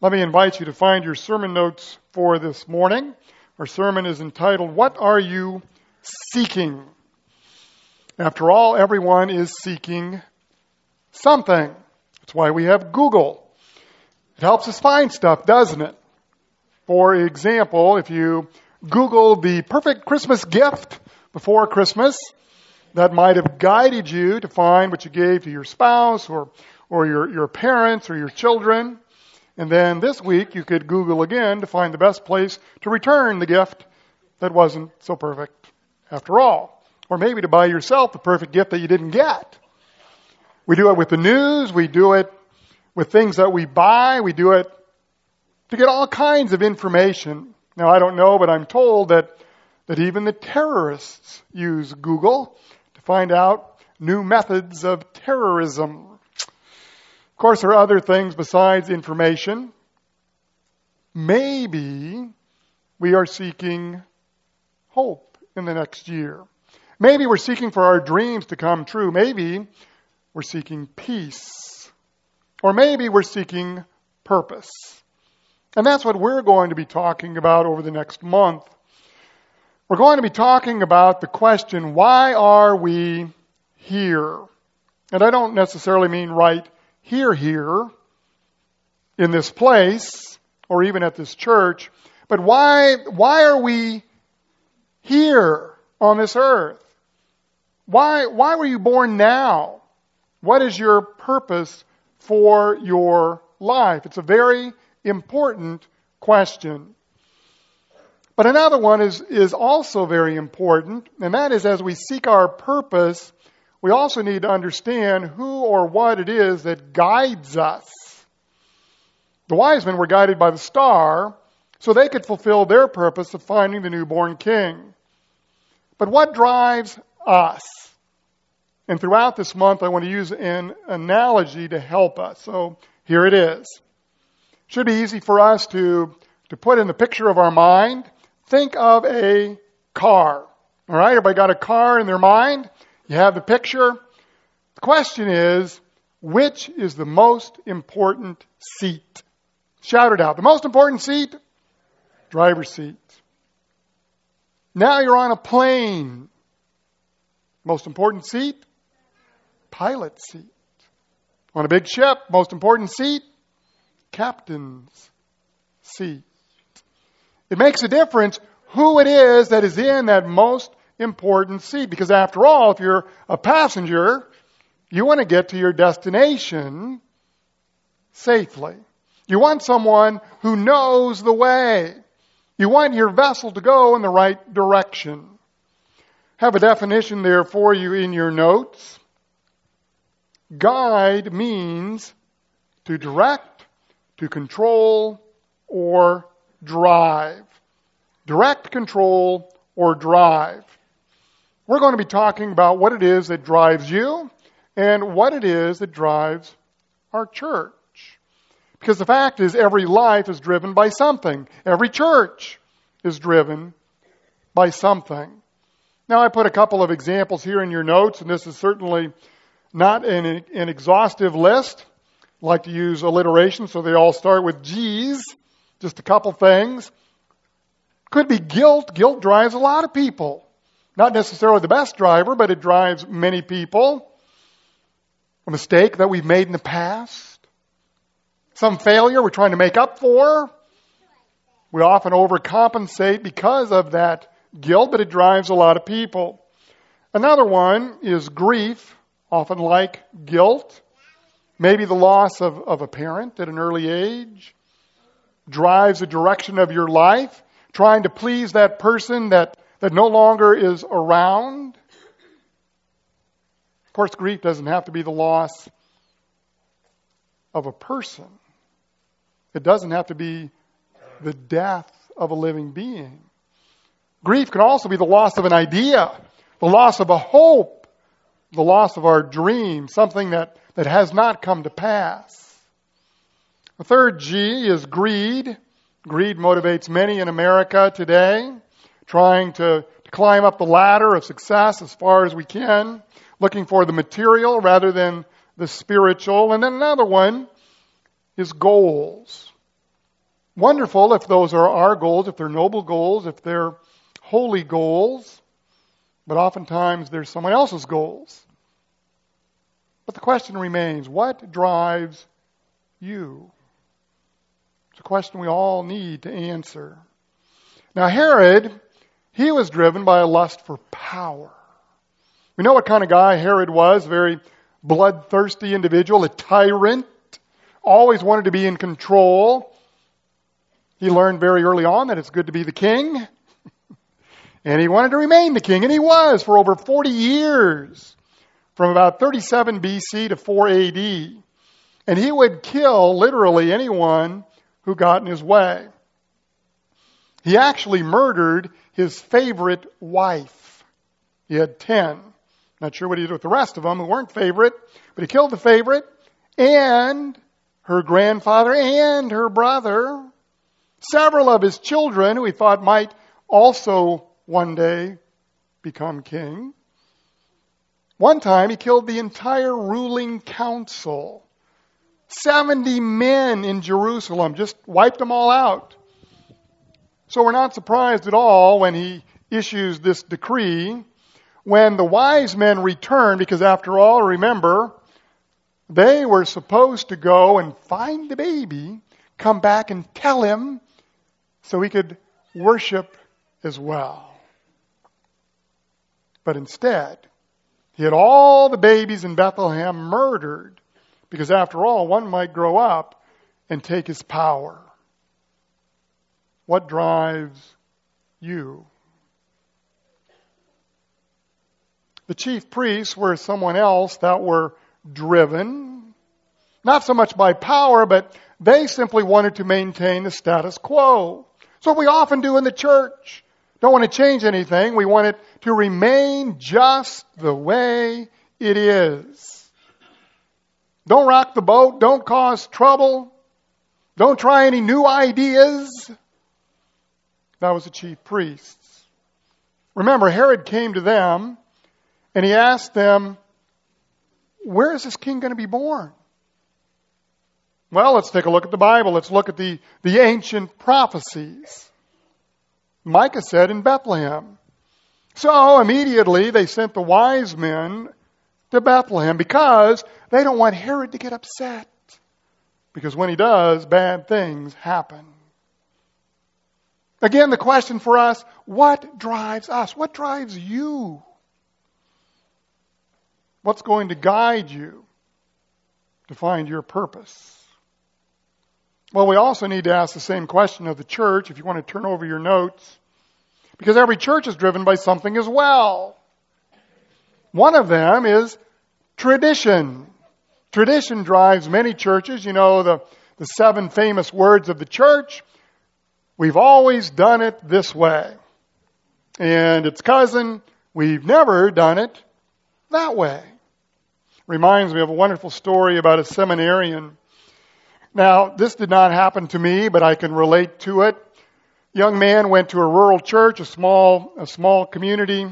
Let me invite you to find your sermon notes for this morning. Our sermon is entitled, What Are You Seeking? After all, everyone is seeking something. That's why we have Google. It helps us find stuff, doesn't it? For example, if you Google the perfect Christmas gift before Christmas, that might have guided you to find what you gave to your spouse or your parents or your children. And then this week you could Google again to find the best place to return the gift that wasn't so perfect after all. Or maybe to buy yourself the perfect gift that you didn't get. We do it with the news. We do it with things that we buy. We do it to get all kinds of information. Now, I don't know, but I'm told that even the terrorists use Google to find out new methods of terrorism. Of course, there are other things besides information. Maybe we are seeking hope in the next year. Maybe we're seeking for our dreams to come true. Maybe we're seeking peace. Or maybe we're seeking purpose. And that's what we're going to be talking about over the next month. We're going to be talking about the question, why are we here? And I don't necessarily mean right here in this place or even at this church, but why are we here on this earth? Why were you born now? What is your purpose for your life? It's a very important question. But another one is also very important, and that is as we seek our purpose, we also need to understand who or what it is that guides us. The wise men were guided by the star so they could fulfill their purpose of finding the newborn king. But what drives us? And throughout this month, I want to use an analogy to help us. So here it is. Should be easy for us to put in the picture of our mind. Think of a car. All right, everybody got a car in their mind? You have the picture. The question is, which is the most important seat? Shout it out. The most important seat? Driver's seat. Now you're on a plane. Most important seat? Pilot seat. On a big ship, most important seat? Captain's seat. It makes a difference who it is that is in that most important seat. Because after all, if you're a passenger, you want to get to your destination safely. You want someone who knows the way. You want your vessel to go in the right direction. Have a definition there for you in your notes. Guide means to direct, to control, or drive. Direct, control, or drive. We're going to be talking about what it is that drives you and what it is that drives our church. Because the fact is, every life is driven by something. Every church is driven by something. Now, I put a couple of examples here in your notes, and this is certainly not an exhaustive list. I like to use alliteration, so they all start with G's. Just a couple things. Could be guilt. Guilt drives a lot of people. Not necessarily the best driver, but it drives many people. A mistake that we've made in the past. Some failure we're trying to make up for. We often overcompensate because of that guilt, but it drives a lot of people. Another one is grief, often like guilt. Maybe the loss of a parent at an early age drives the direction of your life, trying to please that person that no longer is around. Of course, grief doesn't have to be the loss of a person. It doesn't have to be the death of a living being. Grief can also be the loss of an idea, the loss of a hope, the loss of our dream, something that has not come to pass. The third G is greed. Greed motivates many in America today, trying to climb up the ladder of success as far as we can, looking for the material rather than the spiritual. And then another one is goals. Wonderful if those are our goals, if they're noble goals, if they're holy goals, but oftentimes they're someone else's goals. But the question remains, what drives you? It's a question we all need to answer. Now Herod, he was driven by a lust for power. We know what kind of guy Herod was, a very bloodthirsty individual, a tyrant, always wanted to be in control. He learned very early on that it's good to be the king. And he wanted to remain the king, and he was for over 40 years, from about 37 BC to 4 AD. And he would kill literally anyone who got in his way. He actually murdered his favorite wife. He had 10. Not sure what he did with the rest of them who weren't favorite, but he killed the favorite and her grandfather and her brother. Several of his children who he thought might also one day become king. One time he killed the entire ruling council. 70 men in Jerusalem, just wiped them all out. So we're not surprised at all when he issues this decree. When the wise men return, because after all, remember, they were supposed to go and find the baby, come back and tell him so he could worship as well. But instead, he had all the babies in Bethlehem murdered, because after all, one might grow up and take his power. What drives you? The chief priests were someone else that were driven, not so much by power, but they simply wanted to maintain the status quo. So what we often do in the church. Don't want to change anything. We want it to remain just the way it is. Don't rock the boat. Don't cause trouble. Don't try any new ideas. That was the chief priests. Remember, Herod came to them and he asked them, where is this king going to be born? Well, let's take a look at the Bible. Let's look at the ancient prophecies. Micah said in Bethlehem. So immediately they sent the wise men to Bethlehem because they don't want Herod to get upset. Because when he does, bad things happen. Again, the question for us, what drives us? What drives you? What's going to guide you to find your purpose? Well, we also need to ask the same question of the church, if you want to turn over your notes, because every church is driven by something as well. One of them is tradition. Tradition drives many churches. You know, the 7 famous words of the church. We've always done it this way. And its cousin, we've never done it that way. Reminds me of a wonderful story about a seminarian. Now, this did not happen to me, but I can relate to it. Young man went to a rural church, a small community.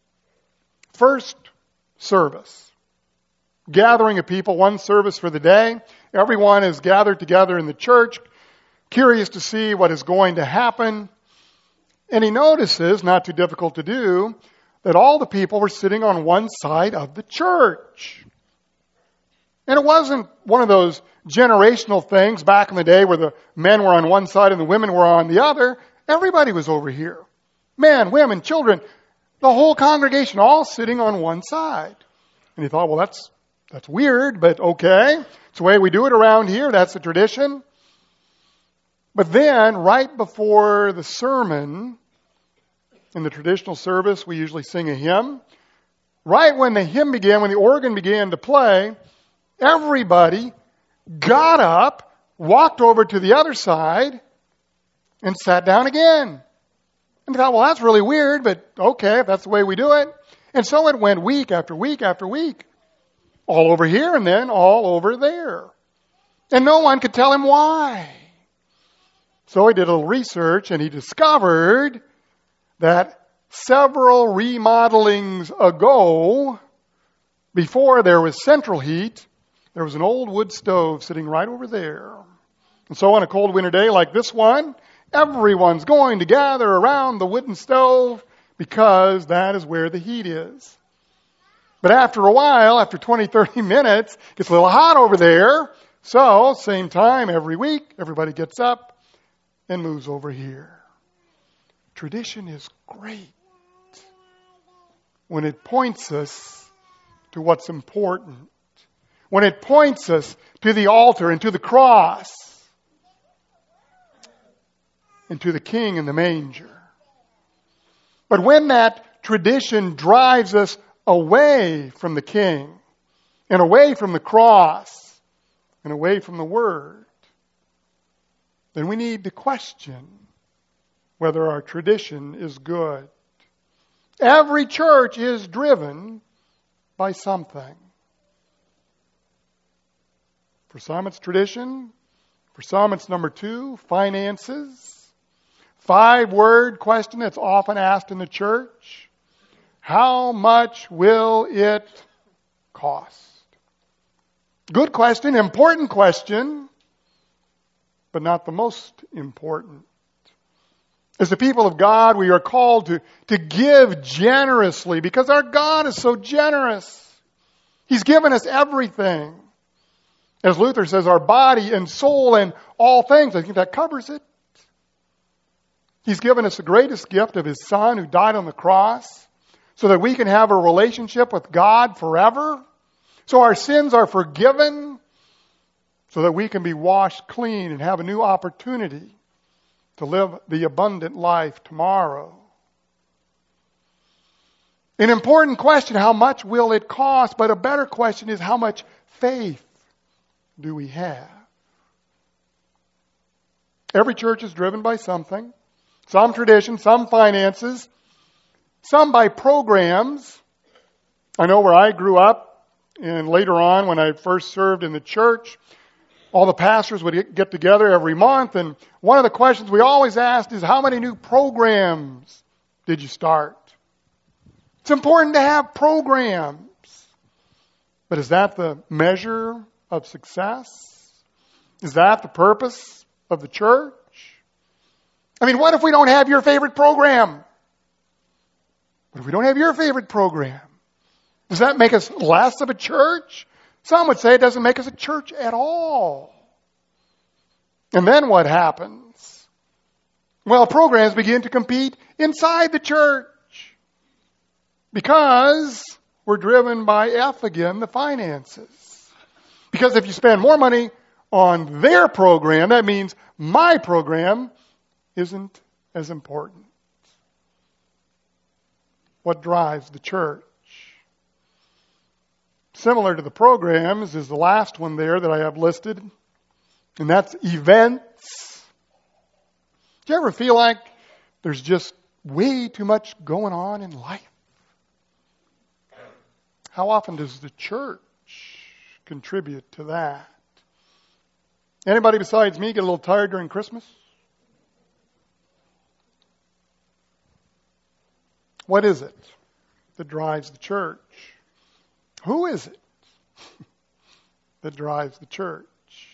First service. Gathering of people, one service for the day. Everyone is gathered together in the church, curious to see what is going to happen. And he notices, not too difficult to do, that all the people were sitting on one side of the church. And it wasn't one of those generational things back in the day where the men were on one side and the women were on the other. Everybody was over here. Men, women, children, the whole congregation all sitting on one side. And he thought, well, that's weird, but okay. It's the way we do it around here. That's the tradition. But then, right before the sermon, in the traditional service, we usually sing a hymn. Right when the hymn began, when the organ began to play, everybody got up, walked over to the other side, and sat down again. And I thought, well, that's really weird, but okay, if that's the way we do it. And so it went week after week after week. All over here and then all over there. And no one could tell him why. So he did a little research and he discovered that several remodelings ago, before there was central heat, there was an old wood stove sitting right over there. And so on a cold winter day like this one, everyone's going to gather around the wooden stove because that is where the heat is. But after a while, after 20, 30 minutes, it gets a little hot over there. So, same time every week, everybody gets up and moves over here. Tradition is great when it points us to what's important. When it points us to the altar and to the cross and to the King in the manger. But when that tradition drives us away from the King and away from the cross and away from the Word, then we need to question whether our tradition is good. Every church is driven by something. For some it's tradition. For some it's number 2, finances. 5-word question that's often asked in the church. How much will it cost? Good question, important question, but not the most important. As the people of God, we are called to give generously because our God is so generous. He's given us everything. As Luther says, our body and soul and all things. I think that covers it. He's given us the greatest gift of His Son who died on the cross so that we can have a relationship with God forever. So our sins are forgiven so that we can be washed clean and have a new opportunity to live the abundant life tomorrow. An important question, how much will it cost? But a better question is, how much faith do we have? Every church is driven by something. Some tradition, some finances, some by programs. I know where I grew up, and later on when I first served in the church, all the pastors would get together every month, and one of the questions we always asked is, how many new programs did you start? It's important to have programs. But is that the measure of success? Is that the purpose of the church? I mean, what if we don't have your favorite program? What if we don't have your favorite program? Does that make us less of a church? Some would say it doesn't make us a church at all. And then what happens? Well, programs begin to compete inside the church because we're driven by F again, the finances. Because if you spend more money on their program, that means my program isn't as important. What drives the church? Similar to the programs is the last one there that I have listed, and that's events. Do you ever feel like there's just way too much going on in life? How often does the church contribute to that? Anybody besides me get a little tired during Christmas? What is it that drives the church? Who is it that drives the church?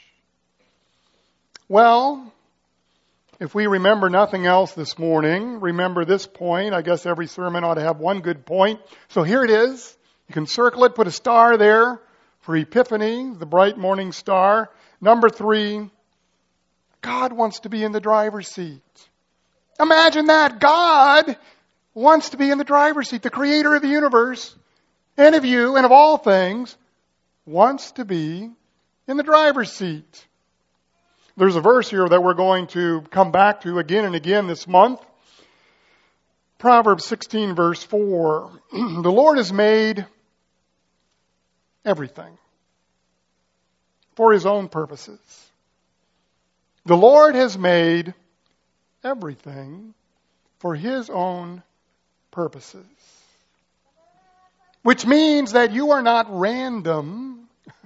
Well, if we remember nothing else this morning, remember this point. I guess every sermon ought to have one good point. So here it is. You can circle it, put a star there for Epiphany, the bright morning star. Number 3, God wants to be in the driver's seat. Imagine that. God wants to be in the driver's seat. The creator of the universe and of you and of all things wants to be in the driver's seat. There's a verse here that we're going to come back to again and again this month. Proverbs 16 verse 4. The Lord has made everything for His own purposes. The Lord has made everything for His own purposes. Which means that you are not random.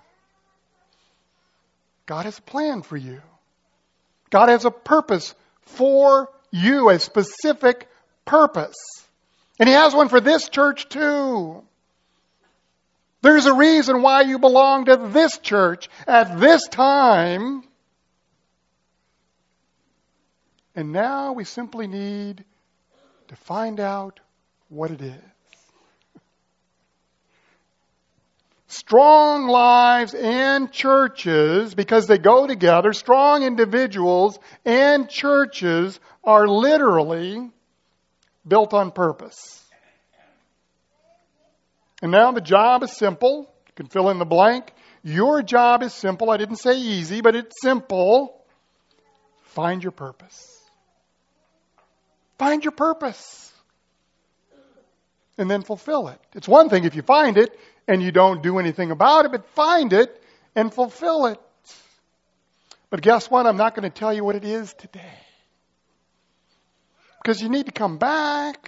God has a plan for you. God has a purpose for you, a specific purpose. And He has one for this church too. There's a reason why you belong to this church at this time. And now we simply need to find out what it is. Strong lives and churches, because they go together, strong individuals and churches are literally built on purpose. And now the job is simple. You can fill in the blank. Your job is simple. I didn't say easy, but it's simple. Find your purpose. Find your purpose. And then fulfill it. It's one thing if you find it and you don't do anything about it, but find it and fulfill it. But guess what? I'm not going to tell you what it is today. Because you need to come back.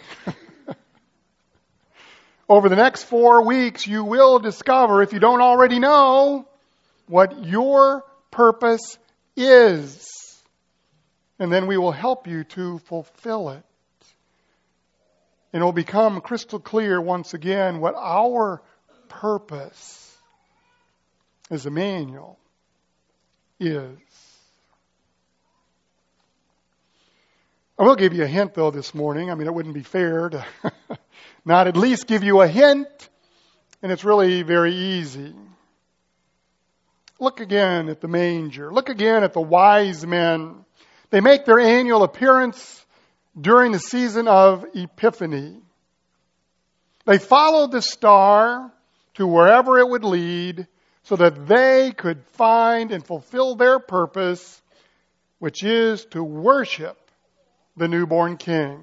Over the next 4 weeks, you will discover, if you don't already know, what your purpose is. And then we will help you to fulfill it. And it will become crystal clear once again what our purpose as Emmanuel is. I will give you a hint, though, this morning. I mean, it wouldn't be fair to not at least give you a hint. And it's really very easy. Look again at the manger. Look again at the wise men. They make their annual appearance during the season of Epiphany. They followed the star to wherever it would lead so that they could find and fulfill their purpose, which is to worship the newborn King.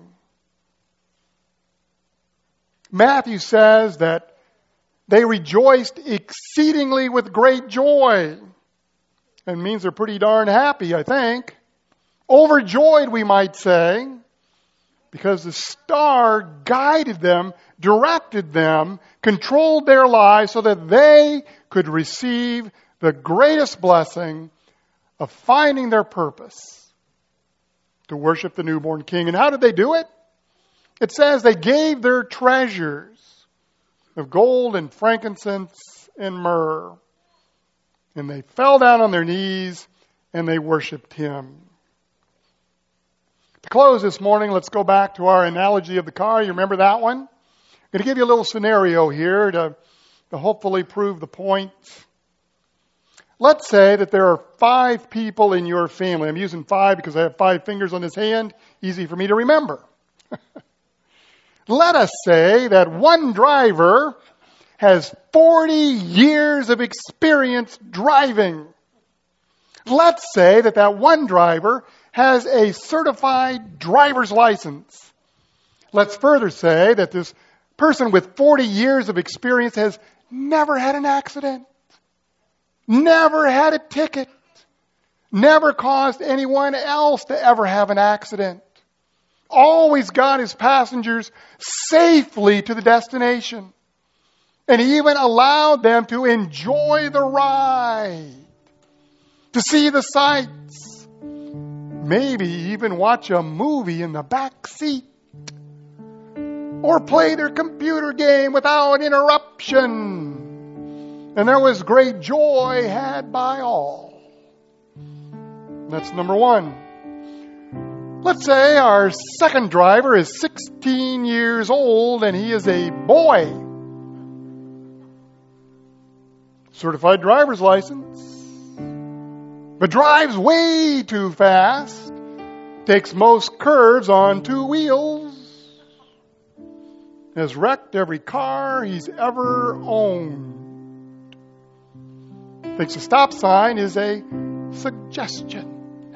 Matthew says that they rejoiced exceedingly with great joy. That means they're pretty darn happy, I think. Overjoyed, we might say, because the star guided them, directed them, controlled their lives so that they could receive the greatest blessing of finding their purpose to worship the newborn King. And how did they do it? It says they gave their treasures of gold and frankincense and myrrh. And they fell down on their knees and they worshiped Him. To close this morning, let's go back to our analogy of the car. You remember that one? I'm going to give you a little scenario here to hopefully prove the point. Let's say that there are 5 people in your family. I'm using 5 because I have 5 fingers on this hand. Easy for me to remember. Let us say that one driver has 40 years of experience driving. Let's say that one driver has a certified driver's license. Let's further say that this person with 40 years of experience has never had an accident, never had a ticket, never caused anyone else to ever have an accident, always got his passengers safely to the destination, and even allowed them to enjoy the ride, to see the sights, maybe even watch a movie in the back seat, or play their computer game without interruption. And there was great joy had by all. That's number 1. Let's say our second driver is 16 years old and he is a boy. Certified driver's license. But drives way too fast. Takes most curves on 2 wheels. Has wrecked every car he's ever owned. Thinks a stop sign is a suggestion.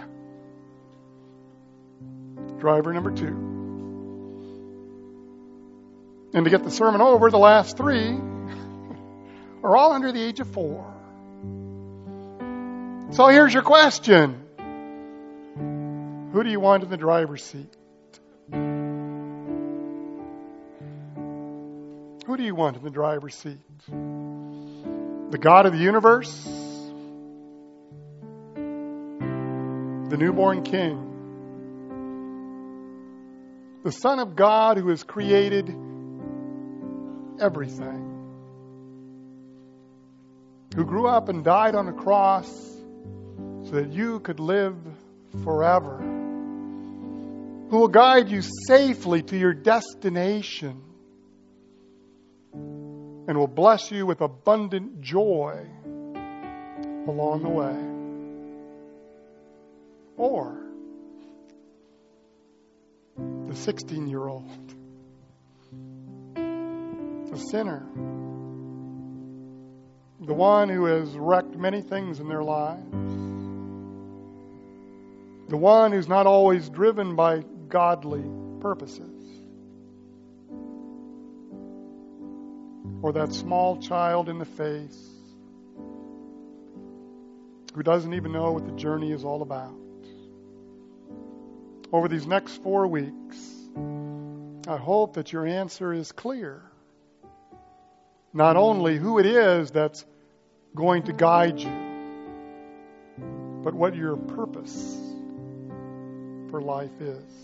Driver number 2. And to get the sermon over, the last 3 are all under the age of 4. So here's your question. Who do you want in the driver's seat? Who do you want in the driver's seat? The God of the universe? The newborn King? The Son of God who has created everything? Who grew up and died on a cross so that you could live forever? who will guide you safely to your destination and will bless you with abundant joy along the way. Or the 16-year-old, the sinner, the one who has wrecked many things in their lives, the one who's not always driven by godly purposes, or that small child in the face who doesn't even know what the journey is all about. Over these next 4 weeks, I hope that your answer is clear. Not only who it is that's going to guide you, but what your purpose for life is.